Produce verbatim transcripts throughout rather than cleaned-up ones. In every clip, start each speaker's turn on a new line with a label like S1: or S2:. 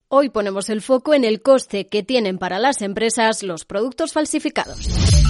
S1: Hoy ponemos el foco en el coste que tienen para las empresas los productos falsificados.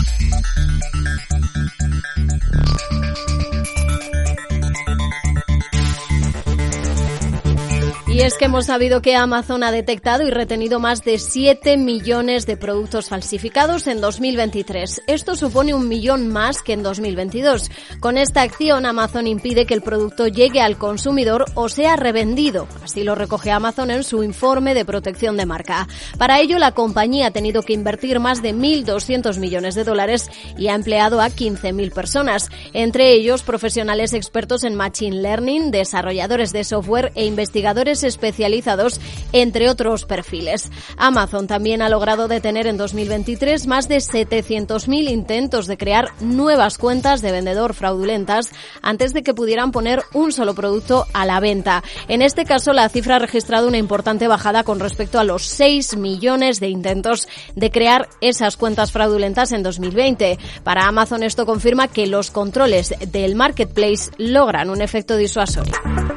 S1: Y es que hemos sabido que Amazon ha detectado y retenido más de siete millones de productos falsificados en dos mil veintitrés. Esto supone un millón más que en dos mil veintidós. Con esta acción, Amazon impide que el producto llegue al consumidor o sea revendido. Así lo recoge Amazon en su informe de protección de marca. Para ello, la compañía ha tenido que invertir más de mil doscientos millones de dólares y ha empleado a quince mil personas, entre ellos profesionales expertos en Machine Learning, desarrolladores de software e investigadores especializados, entre otros perfiles. Amazon también ha logrado detener en dos mil veintitrés más de setecientos mil intentos de crear nuevas cuentas de vendedor fraudulentas antes de que pudieran poner un solo producto a la venta. En este caso, la cifra ha registrado una importante bajada con respecto a los seis millones de intentos de crear esas cuentas fraudulentas en dos mil veinte. Para Amazon, esto confirma que los controles del marketplace logran un efecto disuasorio.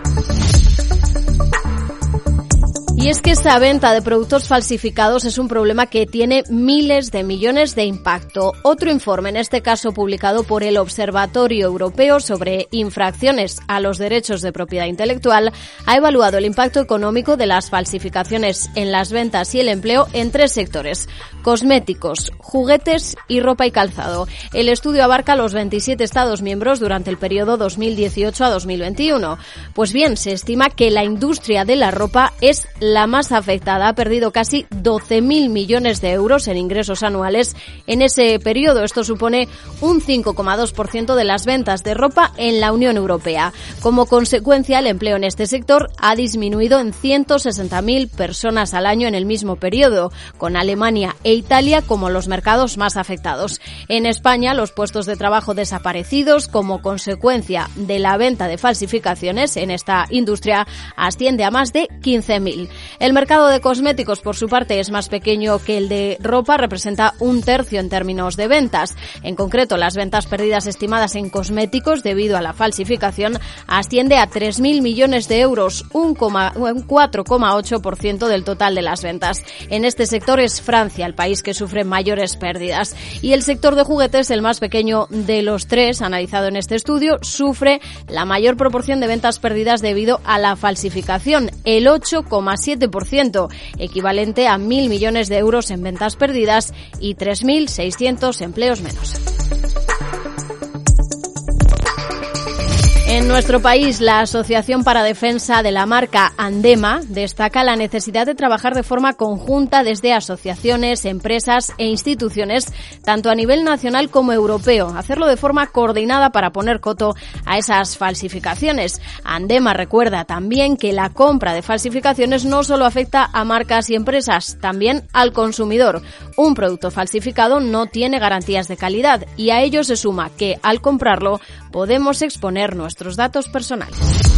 S1: Y es que esta venta de productos falsificados es un problema que tiene miles de millones de impacto. Otro informe, en este caso publicado por el Observatorio Europeo sobre Infracciones a los Derechos de Propiedad Intelectual, ha evaluado el impacto económico de las falsificaciones en las ventas y el empleo en tres sectores: cosméticos, juguetes y ropa y calzado. El estudio abarca los veintisiete Estados miembros durante el periodo dos mil dieciocho a dos mil veintiuno. Pues bien, se estima que la industria de la ropa es la más afectada. Ha perdido casi doce mil millones de euros en ingresos anuales en ese periodo. Esto supone un cinco coma dos por ciento de las ventas de ropa en la Unión Europea. Como consecuencia, el empleo en este sector ha disminuido en ciento sesenta mil personas al año en el mismo periodo, con Alemania e Italia como los mercados más afectados. En España, los puestos de trabajo desaparecidos como consecuencia de la venta de falsificaciones en esta industria asciende a más de quince mil. El mercado de cosméticos, por su parte, es más pequeño que el de ropa, representa un tercio en términos de ventas. En concreto, las ventas perdidas estimadas en cosméticos debido a la falsificación asciende a tres mil millones de euros, un cuatro coma ocho por ciento del total de las ventas. En este sector es Francia el país que sufre mayores pérdidas. Y el sector de juguetes, el más pequeño de los tres analizado en este estudio, sufre la mayor proporción de ventas perdidas debido a la falsificación, el ocho coma siete por ciento, equivalente a mil millones de euros en ventas perdidas y tres mil seiscientos empleos menos. En nuestro país, la Asociación para Defensa de la Marca Andema destaca la necesidad de trabajar de forma conjunta desde asociaciones, empresas e instituciones, tanto a nivel nacional como europeo, hacerlo de forma coordinada para poner coto a esas falsificaciones. Andema recuerda también que la compra de falsificaciones no solo afecta a marcas y empresas, también al consumidor. Un producto falsificado no tiene garantías de calidad y a ello se suma que al comprarlo podemos exponer nuestros datos personales.